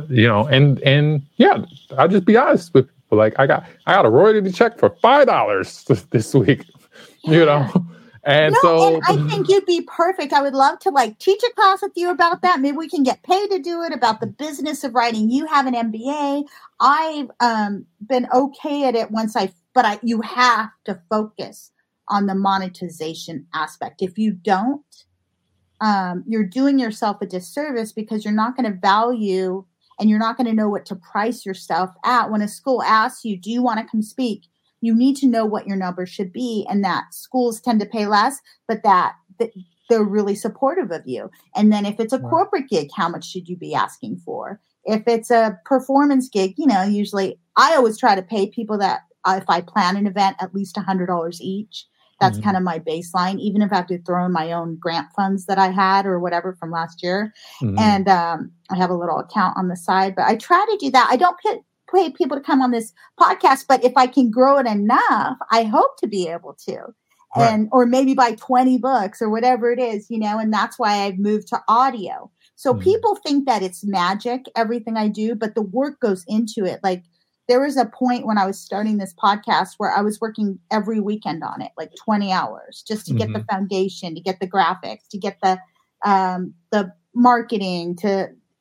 I'll just be honest with people. Like, I got a royalty check for $5 this week, And I think you'd be perfect. I would love to teach a class with you about that. Maybe we can get paid to do it, about the business of writing. You have an MBA. I've been okay at it but you have to focus on the monetization aspect. If you don't, you're doing yourself a disservice, because you're not going to value and you're not going to know what to price yourself at. When a school asks you, do you want to come speak? You need to know what your number should be, and that schools tend to pay less, but that they're really supportive of you. And then if it's a corporate gig, how much should you be asking for? If it's a performance gig, usually I always try to pay people that if I plan an event, at least $100 each. That's kind of my baseline, even if I have to throw in my own grant funds that I had or whatever from last year. And I have a little account on the side, but I try to do that. I don't pay people to come on this podcast, but if I can grow it enough, I hope to be able to, or maybe buy 20 books or whatever it is, and that's why I've moved to audio. So people think that it's magic, everything I do, but the work goes into it. Like, there was a point when I was starting this podcast where I was working every weekend on it, like 20 hours, just to get the foundation, to get the graphics, to get the marketing,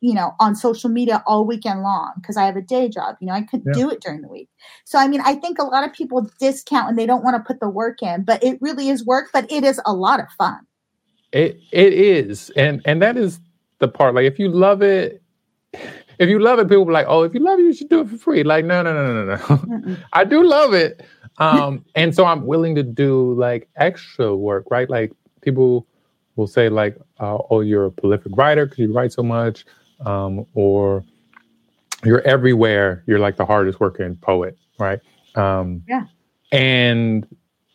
on social media all weekend long because I have a day job. I couldn't do it during the week. So, I think a lot of people discount and they don't want to put the work in, but it really is work, but it is a lot of fun. It is. And that is the part. Like, if you love it, people be like, oh, if you love it, you should do it for free. Like, no. I do love it. And so I'm willing to do like extra work, right? Like, people will say like, oh, you're a prolific writer because you write so much, or you're everywhere. You're like the hardest working poet, right? Yeah. And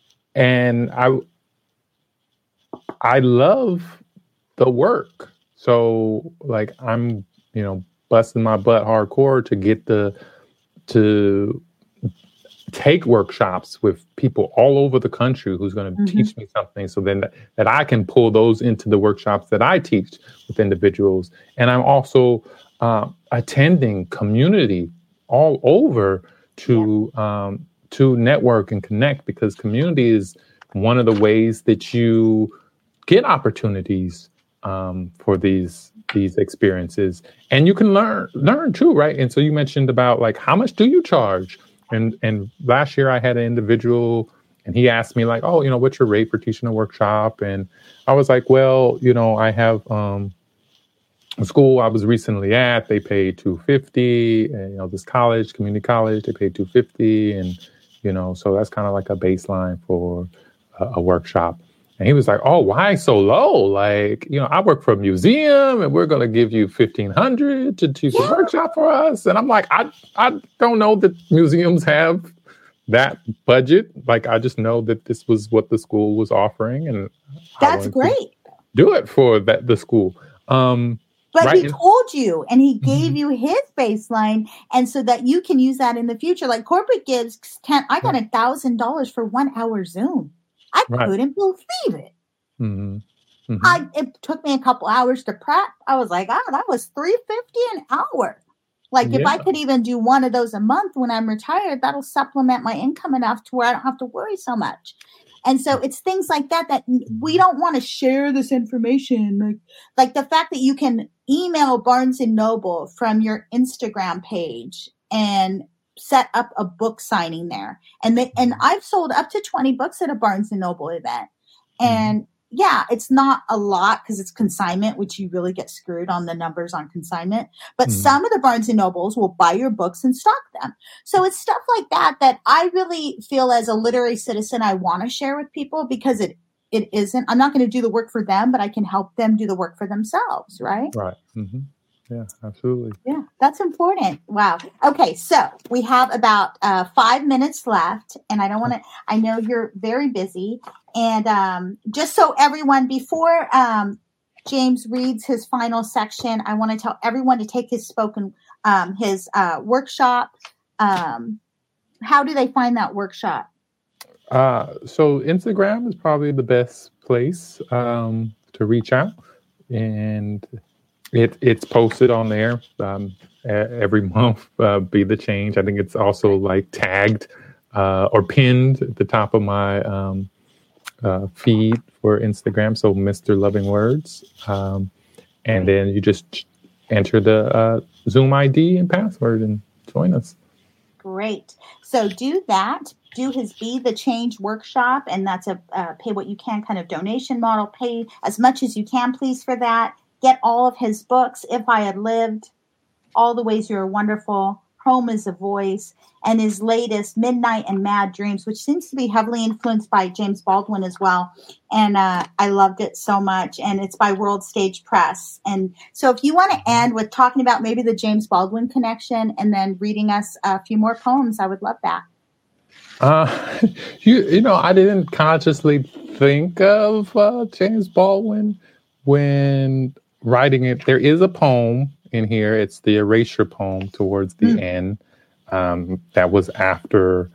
I love the work. So like, I'm, busting my butt hardcore to get to take workshops with people all over the country who's going to teach me something, so then that I can pull those into the workshops that I teach with individuals. And I'm also attending community all over to network and connect, because community is one of the ways that you get opportunities for these experiences, and you can learn too, right? And so you mentioned about like, how much do you charge? And last year I had an individual, and he asked me like, oh, what's your rate for teaching a workshop? And I was like, well, I have a school I was recently at, they paid $250, and this college, community college, they paid $250, and so that's kind of like a baseline for a workshop. And he was like, oh, why so low? Like, I work for a museum and we're going to give you $1,500 to teach a workshop for us. And I'm like, I don't know that museums have that budget. Like, I just know that this was what the school was offering. And that's great. Do it for the school. But right? He told you, and he gave you his baseline, and so that you can use that in the future. Like, corporate gives I got $1,000 for 1 hour Zoom. I couldn't believe it. It took me a couple hours to prep. I was like, that was $350 an hour. Like, if I could even do one of those a month when I'm retired, that'll supplement my income enough to where I don't have to worry so much. And so it's things like that we don't want to share this information. Like the fact that you can email Barnes & Noble from your Instagram page and set up a book signing there. And I've sold up to 20 books at a Barnes & Noble event. And it's not a lot because it's consignment, which you really get screwed on the numbers on consignment. But some of the Barnes & Nobles will buy your books and stock them. So it's stuff like that I really feel as a literary citizen I want to share with people, because it isn't. I'm not going to do the work for them, but I can help them do the work for themselves, right? Right. Mm-hmm. Yeah, absolutely. Yeah, that's important. Wow. Okay, so we have about 5 minutes left, and I know you're very busy. And just so everyone, before James reads his final section, I want to tell everyone to take his workshop. How do they find that workshop? So Instagram is probably the best place to reach out, and it's posted on there every month. Be the Change. I think it's also like tagged or pinned at the top of my feed for Instagram. So Mr. Loving Words, and then you just enter the Zoom ID and password and join us. Great. So do that. Do his Be the Change workshop, and that's a pay what you can kind of donation model. Pay as much as you can, please, for that. Get all of his books, If I Had Lived, All the Ways You're Wonderful, Home is a Voice, and his latest, Midnight and Mad Dreams, which seems to be heavily influenced by James Baldwin as well. And I loved it so much. And it's by World Stage Press. And so if you want to end with talking about maybe the James Baldwin connection and then reading us a few more poems, I would love that. I didn't consciously think of James Baldwin when writing it. There is a poem in here. It's the Erasure poem towards the end. That was after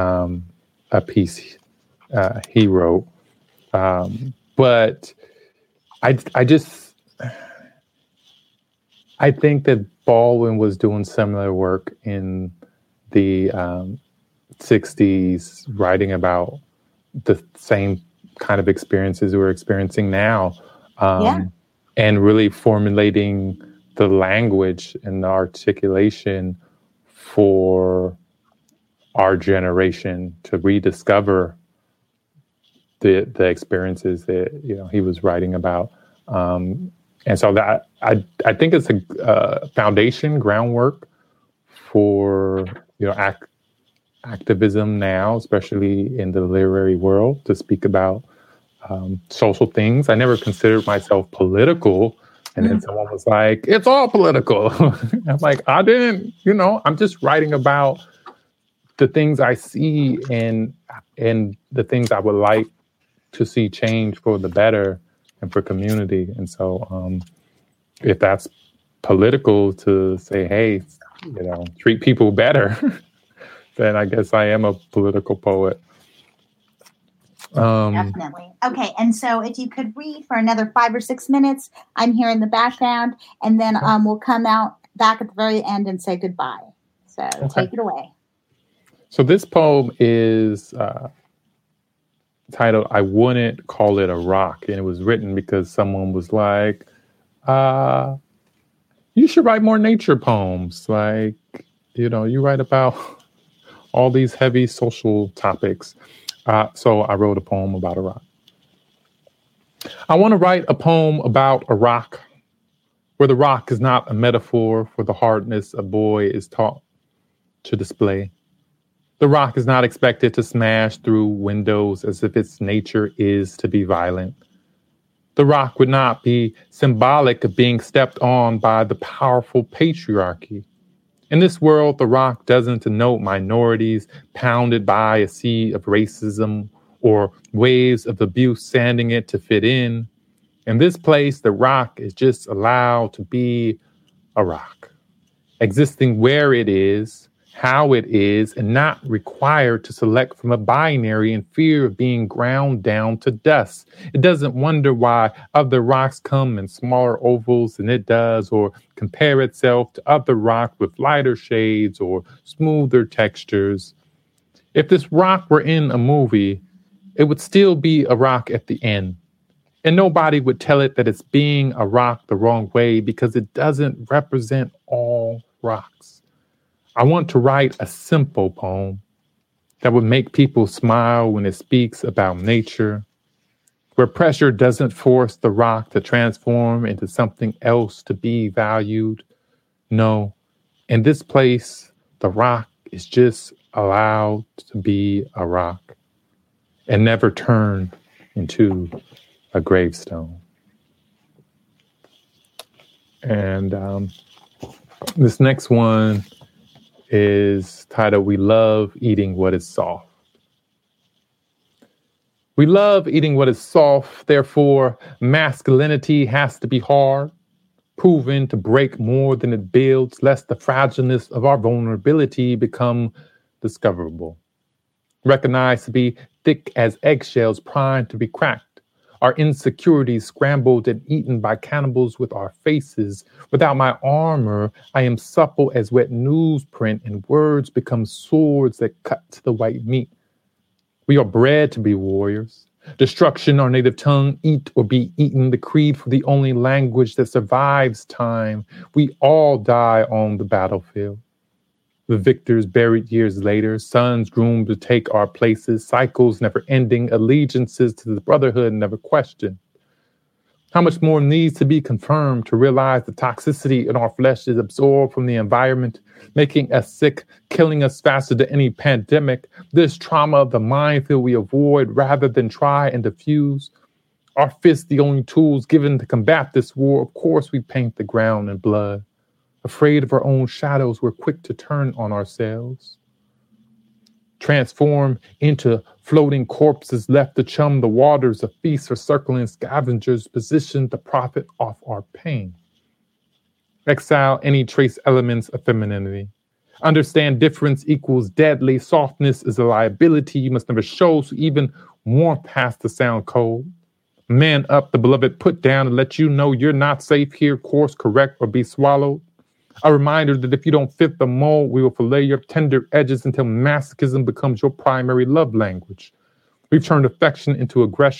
a piece he wrote. But I think that Baldwin was doing similar work in the 60s, writing about the same kind of experiences we're experiencing now. And really formulating the language and the articulation for our generation to rediscover the experiences that he was writing about, and so that I think it's a foundation groundwork for activism now, especially in the literary world, to speak about social things. I never considered myself political, and then someone was like, "It's all political." I'm like, I didn't, I'm just writing about the things I see and the things I would like to see change for the better and for community. And so if that's political to say, hey, treat people better, then I guess I am a political poet. Definitely. Okay. And so if you could read for another 5 or 6 minutes, I'm here in the background, and then we'll come out back at the very end and say goodbye. So Take it away. So this poem is titled, I Wouldn't Call It a Rock. And it was written because someone was like, you should write more nature poems. Like, you write about all these heavy social topics. So I wrote a poem about a rock. I want to write a poem about a rock, where the rock is not a metaphor for the hardness a boy is taught to display. The rock is not expected to smash through windows as if its nature is to be violent. The rock would not be symbolic of being stepped on by the powerful patriarchy. In this world, the rock doesn't denote minorities pounded by a sea of racism or waves of abuse sanding it to fit in. In this place, the rock is just allowed to be a rock, existing where it is, how it is, and not required to select from a binary in fear of being ground down to dust. It doesn't wonder why other rocks come in smaller ovals than it does, or compare itself to other rocks with lighter shades or smoother textures. If this rock were in a movie, it would still be a rock at the end. And nobody would tell it that it's being a rock the wrong way because it doesn't represent all rocks. I want to write a simple poem that would make people smile when it speaks about nature, where pressure doesn't force the rock to transform into something else to be valued. No, in this place, the rock is just allowed to be a rock and never turn into a gravestone. And this next one is titled, We Love Eating What Is Soft. We love eating what is soft, therefore masculinity has to be hard, proven to break more than it builds, lest the fragileness of our vulnerability become discoverable. Recognized to be thick as eggshells primed to be cracked. Our insecurities scrambled and eaten by cannibals with our faces. Without my armor, I am supple as wet newsprint, and words become swords that cut to the white meat. We are bred to be warriors. Destruction, our native tongue, eat or be eaten, the creed for the only language that survives time. We all die on the battlefield. The victors buried years later, sons groomed to take our places, cycles never ending, allegiances to the brotherhood never questioned. How much more needs to be confirmed to realize the toxicity in our flesh is absorbed from the environment, making us sick, killing us faster than any pandemic. This trauma of the minefield we avoid rather than try and diffuse. Our fists the only tools given to combat this war. Of course we paint the ground in blood. Afraid of our own shadows, we're quick to turn on ourselves. Transform into floating corpses left to chum the waters of feasts or circling scavengers positioned to profit off our pain. Exile any trace elements of femininity. Understand difference equals deadly. Softness is a liability you must never show, so even warmth has to sound cold. Man up, the beloved put down and let you know you're not safe here, course correct or be swallowed. A reminder that if you don't fit the mold, we will fillet your tender edges until masochism becomes your primary love language. We've turned affection into aggression.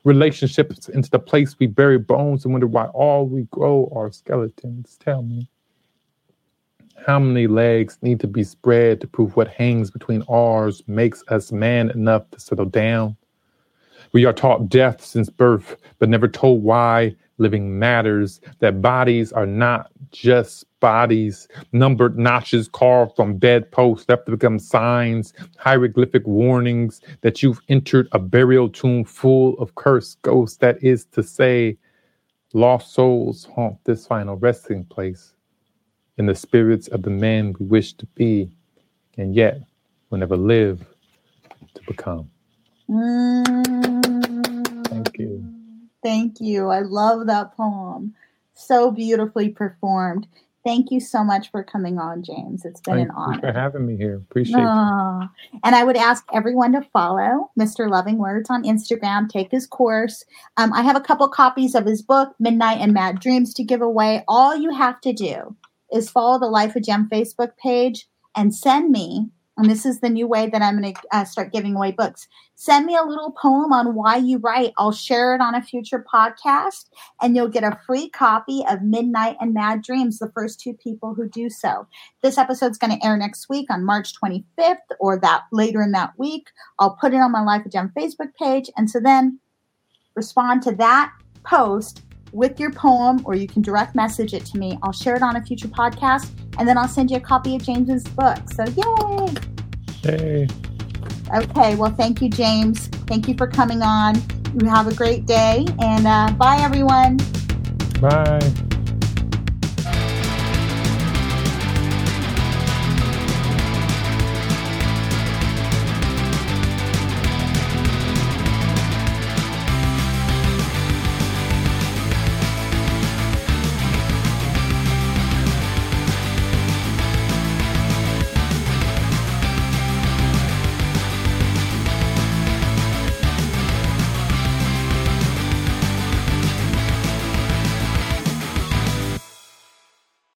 relationships into the place we bury bones and wonder why all we grow are skeletons. Tell me, how many legs need to be spread to prove what hangs between ours makes us man enough to settle down? We are taught death since birth, but never told why living matters, that bodies are not just bodies, numbered notches carved on bedposts left to become signs, hieroglyphic warnings that you've entered a burial tomb full of cursed ghosts. That is to say, lost souls haunt this final resting place in the spirits of the men we wish to be, and yet will never live to become. Thank you. Thank you. I love that poem. So beautifully performed. Thank you so much for coming on, James. It's been an honor. Thank you for having me here. Appreciate it. And I would ask everyone to follow Mr. Loving Words on Instagram. Take his course. I have a couple copies of his book, Midnight and Mad Dreams, to give away. All you have to do is follow the Life of Jem Facebook page and send me, and this is the new way that I'm going to start giving away books. Send me a little poem on why you write. I'll share it on a future podcast, and you'll get a free copy of Midnight and Mad Dreams, the first two people who do so. This episode's going to air next week on March 25th or that later in that week. I'll put it on my Life of Jem Facebook page, and so then respond to that post with your poem, or you can direct message it to me. I'll share it on a future podcast, and then I'll send you a copy of James's book. So yay! Hey. Okay, well, thank you, James. Thank you for coming on. You have a great day, and bye, everyone. Bye.